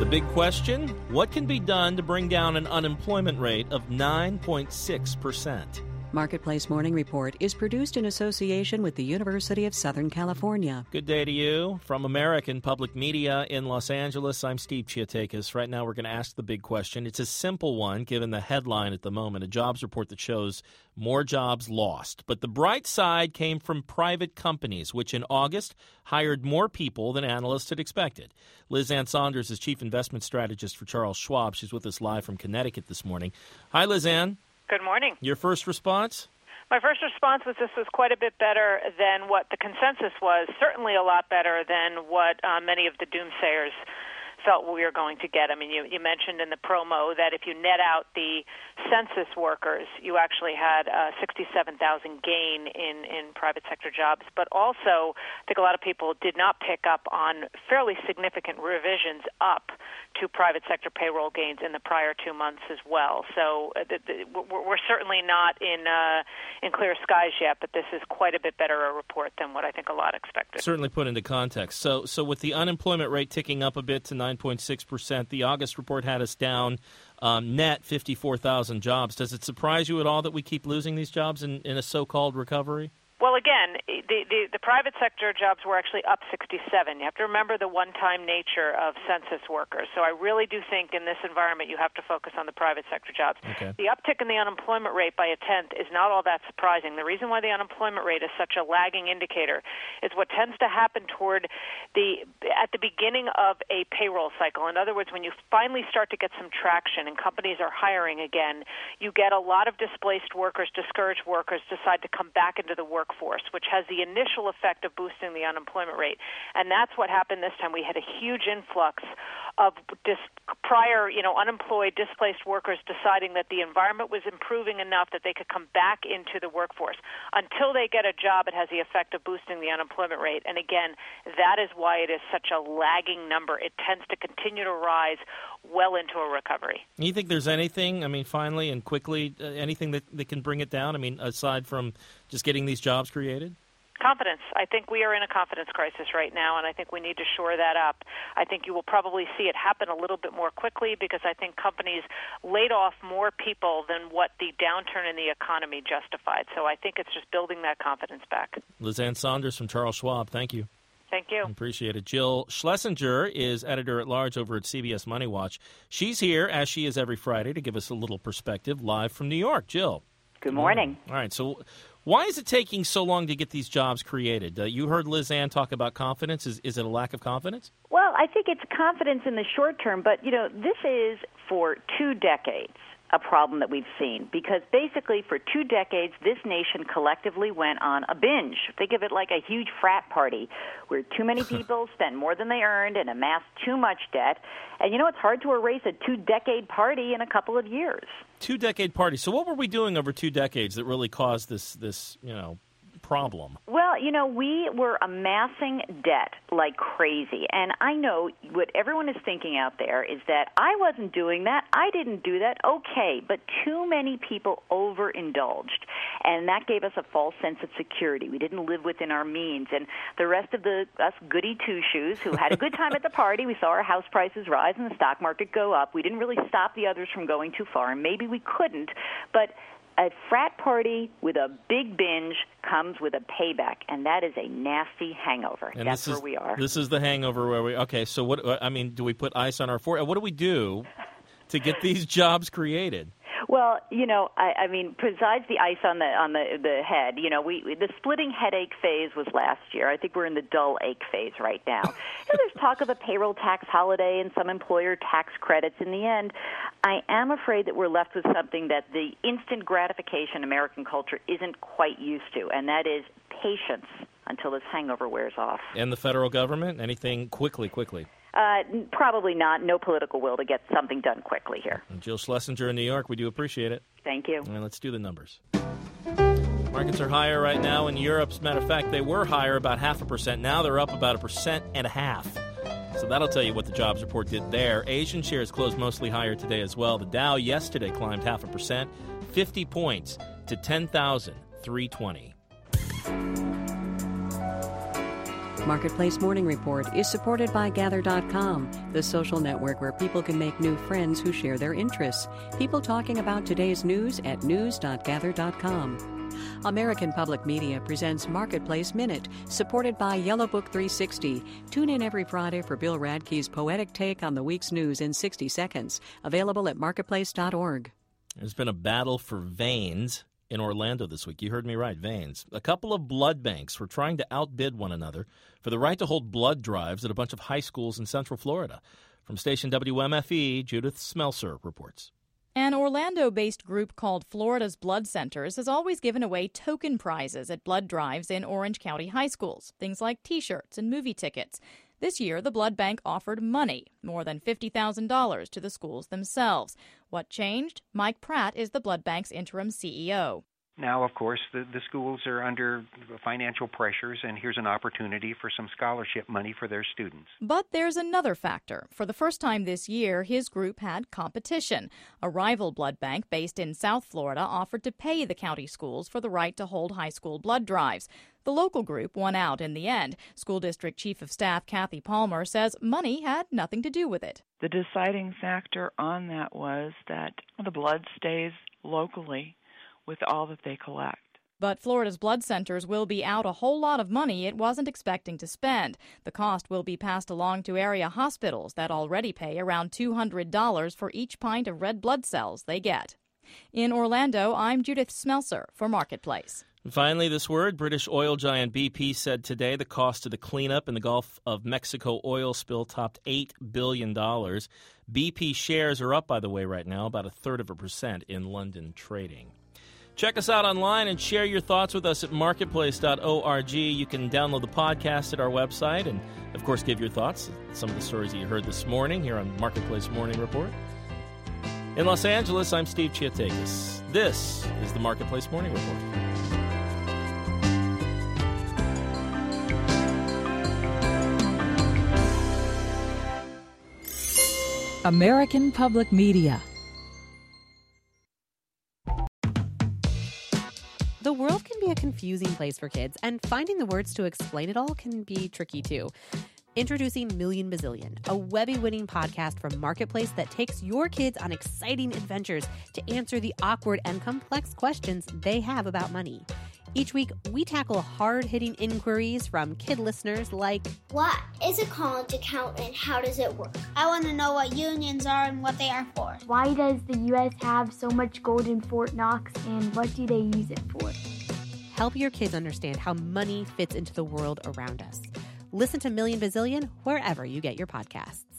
big question, what can be done to bring down an unemployment rate of 9.6%? Marketplace Morning Report is produced in association with the University of Southern California. Good day to you. From American Public Media in Los Angeles, I'm Steve Chiatakis. Right now we're going to ask the big question. It's a simple one, given the headline at the moment, a jobs report that shows more jobs lost. But the bright side came from private companies, which in August hired more people than analysts had expected. Liz Ann Saunders is Chief Investment Strategist for Charles Schwab. She's with us live from Connecticut this morning. Hi, Liz Ann. Good morning. Your first response? My first response was this was quite a bit better than what the consensus was, certainly a lot better than what many of the doomsayers felt we were going to get. I mean, you mentioned in the promo that if you net out the census workers, you actually had a 67,000 gain in private sector jobs. But also, I think a lot of people did not pick up on fairly significant revisions up to private sector payroll gains in the prior 2 months as well. So we're certainly not in clear skies yet, but this is quite a bit better a report than what I think a lot expected. Certainly put into context. So with the unemployment rate ticking up a bit to 9.6%, the August report had us down net 54,000 jobs. Does it surprise you at all that we keep losing these jobs in a so-called recovery? Well, again, the private sector jobs were actually up 67. You have to remember the one-time nature of census workers. So I really do think in this environment you have to focus on the private sector jobs. Okay. The uptick in the unemployment rate by a tenth is not all that surprising. The reason why the unemployment rate is such a lagging indicator is what tends to happen at the beginning of a payroll cycle. In other words, when you finally start to get some traction and companies are hiring again, you get a lot of displaced workers, discouraged workers decide to come back into the workforce, which has the initial effect of boosting the unemployment rate. And that's what happened this time. We had a huge influx of unemployed, displaced workers deciding that the environment was improving enough that they could come back into the workforce. Until they get a job, it has the effect of boosting the unemployment rate. And again, that is why it is such a lagging number. It tends to continue to rise well into a recovery. You think there's anything, finally and quickly, anything that can bring it down? Aside from just getting these jobs created? Confidence. I think we are in a confidence crisis right now, and I think we need to shore that up. I think you will probably see it happen a little bit more quickly because I think companies laid off more people than what the downturn in the economy justified. So I think it's just building that confidence back. Liz Ann Saunders from Charles Schwab, thank you. Thank you. Appreciate it. Jill Schlesinger is editor-at-large over at CBS Money Watch. She's here, as she is every Friday, to give us a little perspective live from New York. Jill. Good morning. All right, so why is it taking so long to get these jobs created? You heard Liz Ann talk about confidence. Is it a lack of confidence? Well, I think it's confidence in the short term, but, this is for 2 decades a problem that we've seen because basically for 2 decades this nation collectively went on a binge. Think of it like a huge frat party where too many people spent more than they earned and amassed too much debt. And it's hard to erase a 2-decade party in a couple of years. 2-decade party. So what were we doing over 2 decades that really caused this problem? Well, we were amassing debt like crazy. And I know what everyone is thinking out there is that I wasn't doing that. I didn't do that. Okay. But too many people overindulged. And that gave us a false sense of security. We didn't live within our means. And the rest of us goody two-shoes who had a good time at the party, we saw our house prices rise and the stock market go up. We didn't really stop the others from going too far. And maybe we couldn't. But a frat party with a big binge comes with a payback, and that is a nasty hangover. And that's where we are. This is the hangover where okay, so what, do we put ice on our forehead? What do we do to get these jobs created? Well, besides the ice on the head, the splitting headache phase was last year. I think we're in the dull ache phase right now. There's talk of a payroll tax holiday and some employer tax credits. In the end, I am afraid that we're left with something that the instant gratification American culture isn't quite used to, and that is patience until this hangover wears off. And the federal government? Anything quickly? Probably not. No political will to get something done quickly here. And Jill Schlesinger in New York, we do appreciate it. Thank you. And let's do the numbers. Markets are higher right now in Europe. As a matter of fact, they were higher about 0.5%. Now they're up about 1.5%. So that'll tell you what the jobs report did there. Asian shares closed mostly higher today as well. The Dow yesterday climbed 0.5%, 50 points to 10,320. Marketplace Morning Report is supported by Gather.com, the social network where people can make new friends who share their interests. People talking about today's news at news.gather.com. American Public Media presents Marketplace Minute, supported by Yellow Book 360. Tune in every Friday for Bill Radke's poetic take on the week's news in 60 seconds. Available at marketplace.org. There's been a battle for veins in Orlando this week. You heard me right, veins. A couple of blood banks were trying to outbid one another for the right to hold blood drives at a bunch of high schools in Central Florida. From station WMFE, Judith Smelser reports. An Orlando-based group called Florida's Blood Centers has always given away token prizes at blood drives in Orange County high schools, things like T-shirts and movie tickets. This year, the blood bank offered money, more than $50,000 to the schools themselves. What changed? Mike Pratt is the blood bank's interim CEO. Now, of course, the schools are under financial pressures, and here's an opportunity for some scholarship money for their students. But there's another factor. For the first time this year, his group had competition. A rival blood bank based in South Florida offered to pay the county schools for the right to hold high school blood drives. The local group won out in the end. School District Chief of Staff Kathy Palmer says money had nothing to do with it. The deciding factor on that was that the blood stays locally with all that they collect. But Florida's blood centers will be out a whole lot of money it wasn't expecting to spend. The cost will be passed along to area hospitals that already pay around $200 for each pint of red blood cells they get. In Orlando, I'm Judith Smelser for Marketplace. And finally, this word, British oil giant BP said today the cost of the cleanup in the Gulf of Mexico oil spill topped $8 billion. BP shares are up, by the way, right now, about 0.33% in London trading. Check us out online and share your thoughts with us at marketplace.org. You can download the podcast at our website and, of course, give your thoughts. Some of the stories that you heard this morning here on Marketplace Morning Report. In Los Angeles, I'm Steve Chiatakis. This is the Marketplace Morning Report. American Public Media. The world can be a confusing place for kids, and finding the words to explain it all can be tricky too. Introducing Million Bazillion, a Webby-winning podcast from Marketplace that takes your kids on exciting adventures to answer the awkward and complex questions they have about money. Each week, we tackle hard-hitting inquiries from kid listeners like, what is a college account and how does it work? I want to know what unions are and what they are for. Why does the U.S. have so much gold in Fort Knox and what do they use it for? Help your kids understand how money fits into the world around us. Listen to Million Bazillion wherever you get your podcasts.